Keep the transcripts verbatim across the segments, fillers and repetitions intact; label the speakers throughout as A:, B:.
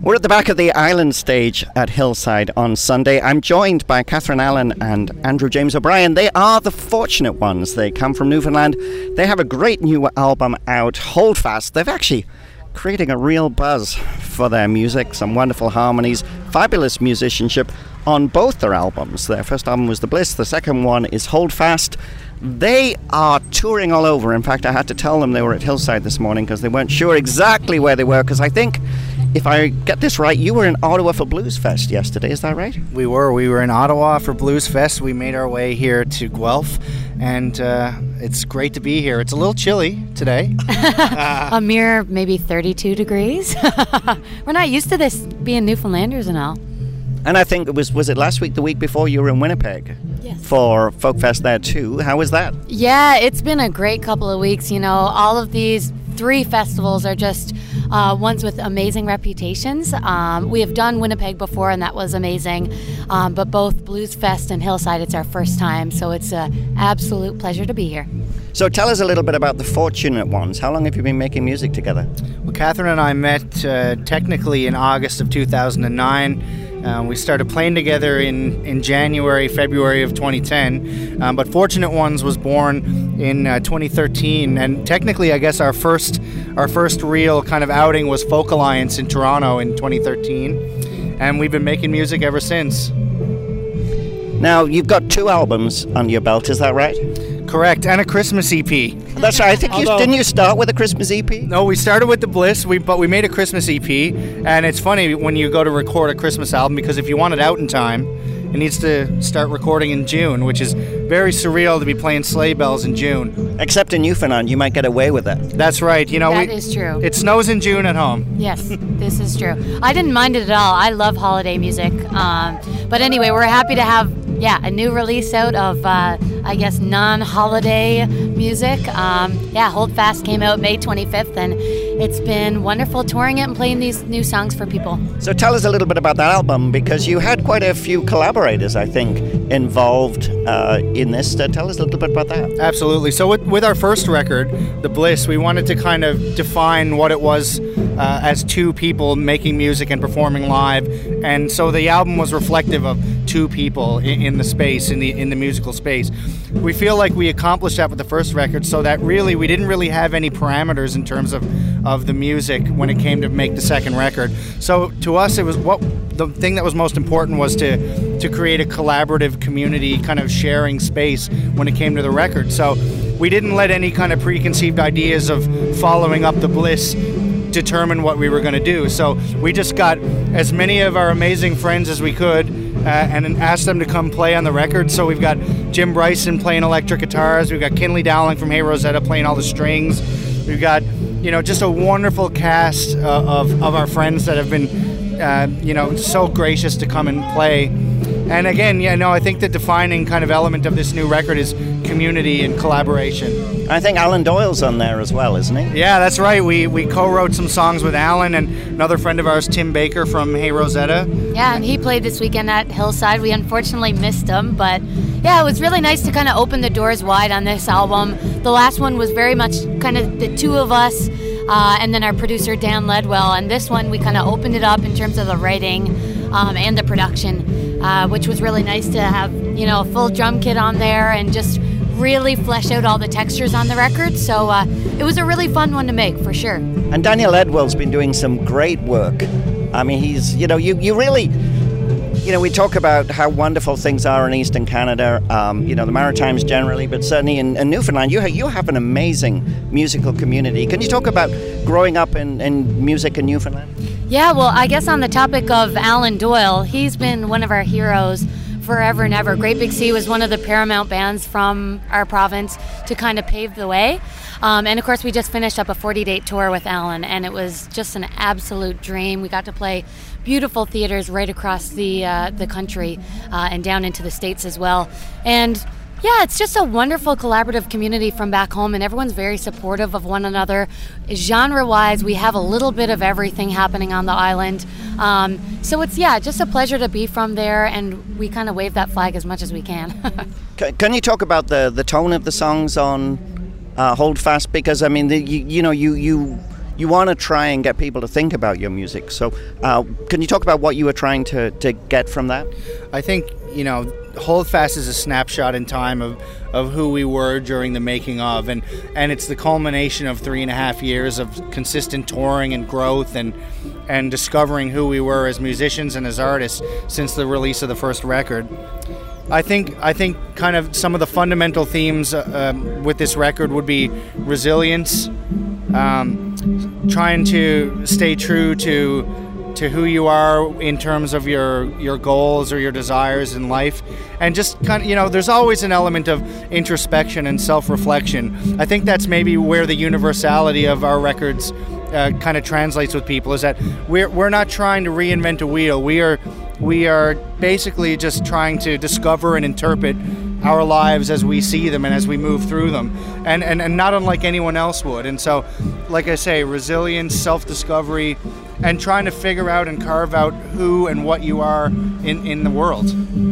A: We're at the back of the Island stage at Hillside on Sunday. I'm joined by Catherine Allen and Andrew James O'Brien. They are the fortunate ones. They come from Newfoundland. They have a great new album out, Holdfast. They've actually creating a real buzz for their music, some wonderful harmonies, fabulous musicianship on both their albums. Their first album was The Bliss, the second one is Holdfast. They are touring all over. In fact, I had to tell them they were at Hillside this morning because they weren't sure exactly where they were, because I think, if I get this right, you were in Ottawa for Blues Fest yesterday, is that right?
B: We were. We were in Ottawa for Blues Fest. We made our way here to Guelph, and uh, it's great to be here. It's a little chilly today.
C: uh, a mere maybe thirty-two degrees. We're not used to this being Newfoundlanders and all.
A: And I think it was, was it last week, the week before, you were in Winnipeg?
C: Yes.
A: For Folk Fest there too. How was that?
C: Yeah, it's been a great couple of weeks. You know, all of these three festivals are just uh, ones with amazing reputations. Um, we have done Winnipeg before, and that was amazing. Um, but both Blues Fest and Hillside, it's our first time, so it's an absolute pleasure to be here.
A: So tell us a little bit about the Fortunate Ones. How long have you been making music together?
B: Well, Catherine and I met uh, technically in August of two thousand nine. Um, we started playing together in, in January, February of twenty ten, um, but Fortunate Ones was born in uh, twenty thirteen, and technically, I guess our first our first real kind of outing was Folk Alliance in Toronto in twenty thirteen, and we've been making music ever since.
A: Now, you've got two albums under your belt, is that right?
B: Correct, and a Christmas E P.
A: That's right. I think Although, you didn't you start with a Christmas E P?
B: No, we started with The Bliss, we but we made a Christmas E P, and it's funny when you go to record a Christmas album, because if you want it out in time, it needs to start recording in June, which is very surreal to be playing sleigh bells in June.
A: Except in Newfoundland, you might get away with that.
B: That's right. You know,
C: that
B: we,
C: is true.
B: It snows in June at home.
C: Yes, this is true. I didn't mind it at all. I love holiday music. Um, but anyway, we're happy to have, yeah, a new release out of, uh, I guess, non-holiday music. Um, yeah, Holdfast came out May twenty-fifth, and it's been wonderful touring it and playing these new songs for people.
A: So tell us a little bit about that album, because you had quite a few collaborators, I think, involved uh, in this. Uh, tell us a little bit about that.
B: Absolutely. So with, with our first record, The Bliss, we wanted to kind of define what it was uh, as two people making music and performing live, and so the album was reflective of two people in, in the space, in the in the musical space. We feel like we accomplished that with the first record, so that really we didn't really have any parameters in terms of, of the music when it came to make the second record. So to us, it was what the thing that was most important was to to create a collaborative community kind of sharing space when it came to the record. So we didn't let any kind of preconceived ideas of following up The Bliss determine what we were going to do. So we just got as many of our amazing friends as we could uh, and asked them to come play on the record. So we've got Jim Bryson playing electric guitars, we've got Kinley Dowling from Hey Rosetta playing all the strings, we've got, you know, just a wonderful cast uh, of, of our friends that have been uh, you know, so gracious to come and play. And again, yeah, no, I think the defining kind of element of this new record is community and collaboration.
A: I think Alan Doyle's on there as well, isn't he?
B: Yeah, that's right. We we co-wrote some songs with Alan and another friend of ours, Tim Baker from Hey Rosetta.
C: Yeah, and he played this weekend at Hillside. We unfortunately missed him, but yeah, it was really nice to kind of open the doors wide on this album. The last one was very much kind of the two of us, uh, and then our producer, Dan Ledwell. And this one, we kind of opened it up in terms of the writing um, and the production, uh, which was really nice to have, you know, a full drum kit on there and just really flesh out all the textures on the record. So uh, it was a really fun one to make, for sure.
A: And Daniel Ledwell's been doing some great work. I mean, he's, you know, you, you really, you know, we talk about how wonderful things are in Eastern Canada, um, you know, the Maritimes generally, but certainly in, in Newfoundland, you, ha- you have an amazing musical community. Can you talk about growing up in, in music in Newfoundland?
C: Yeah, well, I guess on the topic of Alan Doyle, he's been one of our heroes forever and ever. Great Big Sea was one of the paramount bands from our province to kind of pave the way. Um, and of course, we just finished up a forty-date tour with Alan, and it was just an absolute dream. We got to play beautiful theaters right across the uh, the country uh, and down into the States as well. And yeah, it's just a wonderful collaborative community from back home, and everyone's very supportive of one another. Genre-wise, we have a little bit of everything happening on the island. Um, so it's, yeah, just a pleasure to be from there, and we kind of wave that flag as much as we can.
A: Can you talk about the, the tone of the songs on uh, Holdfast? Because, I mean, the, you, you know, you, you you want to try and get people to think about your music. So uh, can you talk about what you were trying to, to get from that?
B: I think, you know, Holdfast is a snapshot in time of, of who we were during the making of, and, and it's the culmination of three and a half years of consistent touring and growth and and discovering who we were as musicians and as artists since the release of the first record. I think I think kind of some of the fundamental themes uh, with this record would be resilience, um, trying to stay true to to who you are in terms of your your goals or your desires in life, and just kind of, you know, there's always an element of introspection and self-reflection. I think that's maybe where the universality of our records uh, kind of translates with people, is that we're we're not trying to reinvent a wheel. We are we are basically just trying to discover and interpret our lives as we see them and as we move through them, and, and, and not unlike anyone else would. And so, like I say, resilience, self-discovery, and trying to figure out and carve out who and what you are in, in the world.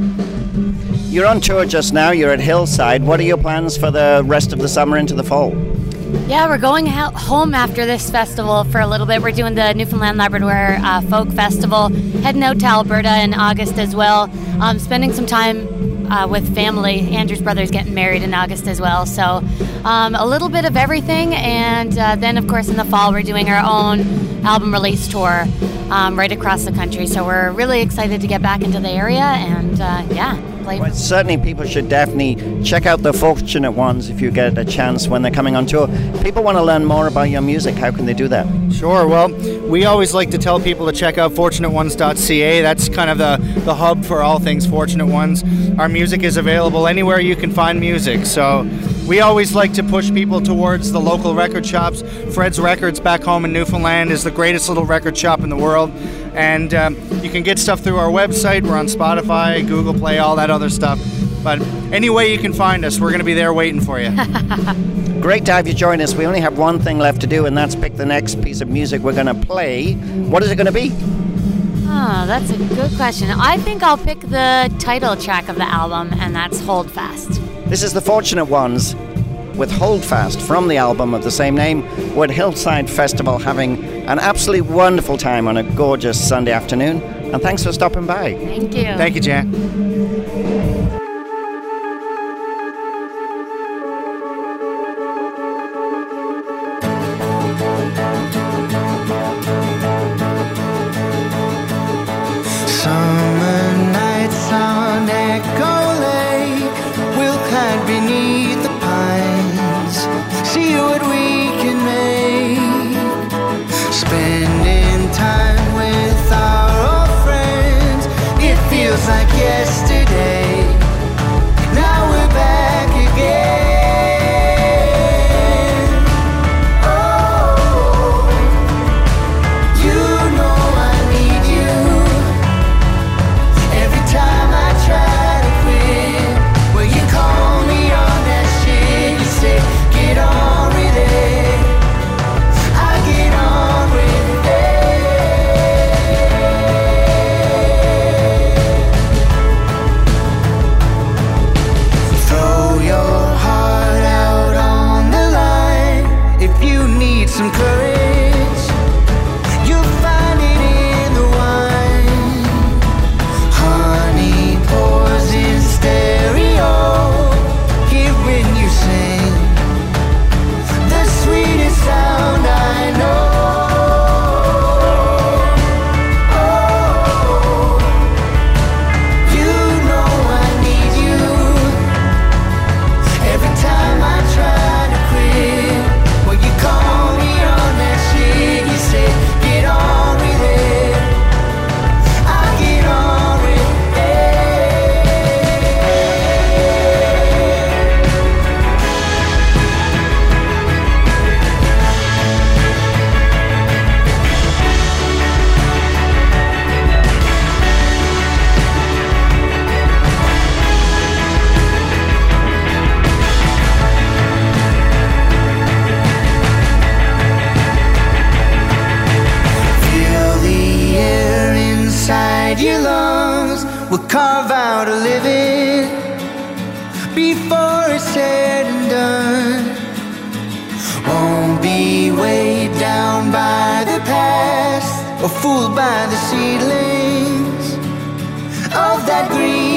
A: You're on tour just now, you're at Hillside. What are your plans for the rest of the summer into the fall?
C: Yeah, we're going ho- home after this festival for a little bit. We're doing the Newfoundland Labrador uh, Folk Festival, heading out to Alberta in August as well, um, spending some time Uh, with family. Andrew's brother's getting married in August as well, so um, a little bit of everything. And uh, then of course in the fall we're doing our own album release tour um, right across the country, so we're really excited to get back into the area and uh, yeah play.
A: Well, certainly people should definitely check out the Fortunate Ones if you get a chance when they're coming on tour. If people want to learn more about your music, how can they do that?
B: Sure. Well, we always like to tell people to check out fortunate ones dot c a. That's kind of the, the hub for all things Fortunate Ones. Our music is available anywhere you can find music, so we always like to push people towards the local record shops. Fred's Records back home in Newfoundland is the greatest little record shop in the world, and um, you can get stuff through our website. We're on Spotify, Google Play, all that other stuff. But any way you can find us, we're going to be there waiting for you.
A: Great to have you join us. We only have one thing left to do, and that's pick the next piece of music we're going to play. What is it going to be?
C: Oh, that's a good question. I think I'll pick the title track of the album, and that's Holdfast.
A: This is the Fortunate Ones with Holdfast from the album of the same name. We're at Hillside Festival having an absolutely wonderful time on a gorgeous Sunday afternoon. And thanks for stopping by.
C: Thank you.
B: Thank you, Jan.
D: Summer nights on Echo Lake, we'll hide beneath the pines, see what we can make, spending time with our old friends. It feels like yesterday, now we're back again. Oh, you know I need you. Every time I try to quit, well, you call me on that shit. You say, get on with it. I get on with it. Throw your heart out on the line. If you need some courage, you'll find it in the wine. Honey pours in stereo. Hear when you sing the sweetest sound I know. Oh, you know I need you. Every time I try to quit, well, you call me on that shit. You say, get on with it. I get on with it. Feel the air inside your lungs. We'll carve out a living before it's said and done. Won't be weighed down by or fooled by the seedlings of that green.